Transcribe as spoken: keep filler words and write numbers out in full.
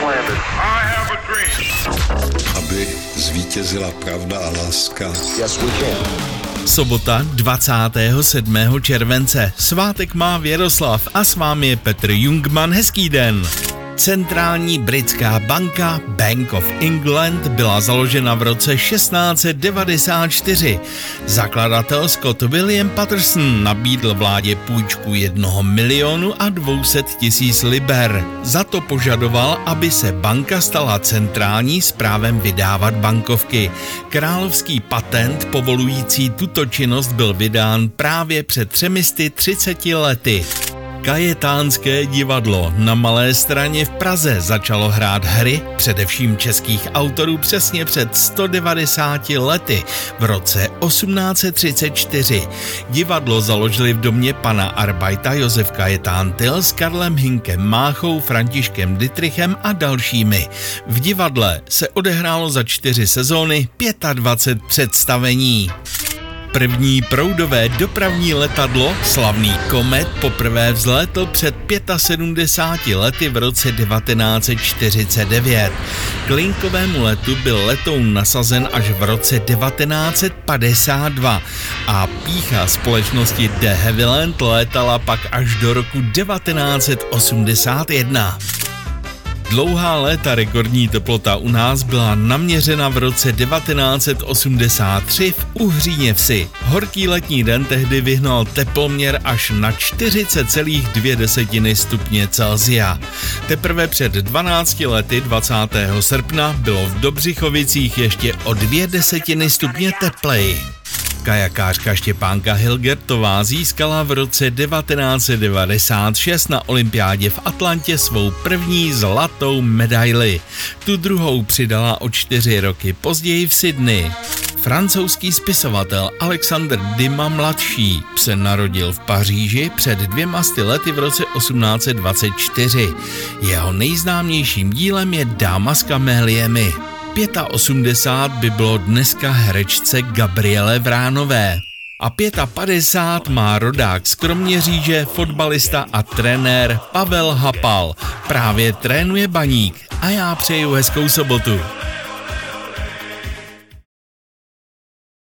Aby zvítězila pravda a láska. Yes, we can. Sobota dvacátého sedmého července. Svátek má Věroslav a s vámi je Petr Jungmann. Hezký den. Centrální britská banka Bank of England byla založena v roce šestnáct set devadesát čtyři. Zakladatel Scott William Patterson nabídl vládě půjčku jednoho milionu a dvě stě tisíc liber. Za to požadoval, aby se banka stala centrální s právem vydávat bankovky. Královský patent povolující tuto činnost byl vydán právě před třemi sty třiceti lety. Kajetánské divadlo na Malé Straně v Praze začalo hrát hry, především českých autorů, přesně před sto devadesáti lety, v roce osmnáct set třicet čtyři. Divadlo založili v domě pana Arbajta Josef Kajetán Tyl s Karlem Hinkem Máchou, Františkem Dittrichem a dalšími. V divadle se odehrálo za čtyři sezóny dvacet pět představení. První proudové dopravní letadlo, slavný Komet, poprvé vzlétl před sedmdesáti pěti lety v roce devatenáct set čtyřicet devět. K linkovému letu byl letoun nasazen až v roce devatenáct set padesát dva a pýcha společnosti de Havilland létala pak až do roku devatenáct set osmdesát jedna. Dlouhá léta rekordní teplota u nás byla naměřena v roce devatenáct set osmdesát tři v Uhříně Vsi. Horký letní den tehdy vyhnal teploměr až na čtyřicet celá dvě desetiny stupně Celsia. Teprve před dvanácti lety dvacátého srpna bylo v Dobřichovicích ještě o dvě desetiny stupně tepleji. Kajakářka Štěpánka Hilgertová získala v roce devatenáct set devadesát šest na olympiádě v Atlantě svou první zlatou medaili. Tu druhou přidala o čtyři roky později v Sydney. Francouzský spisovatel Alexandre Dumas mladší se narodil v Paříži před dvěma sty lety v roce osmnáct set dvacet čtyři. Jeho nejznámějším dílem je Dáma s kaméliemi. osmdesát pět by bylo dneska herečce Gabriele Vránové. A padesát pět má rodák z Kroměříže, fotbalista a trenér Pavel Hapal. Právě trénuje Baník a já přeju hezkou sobotu.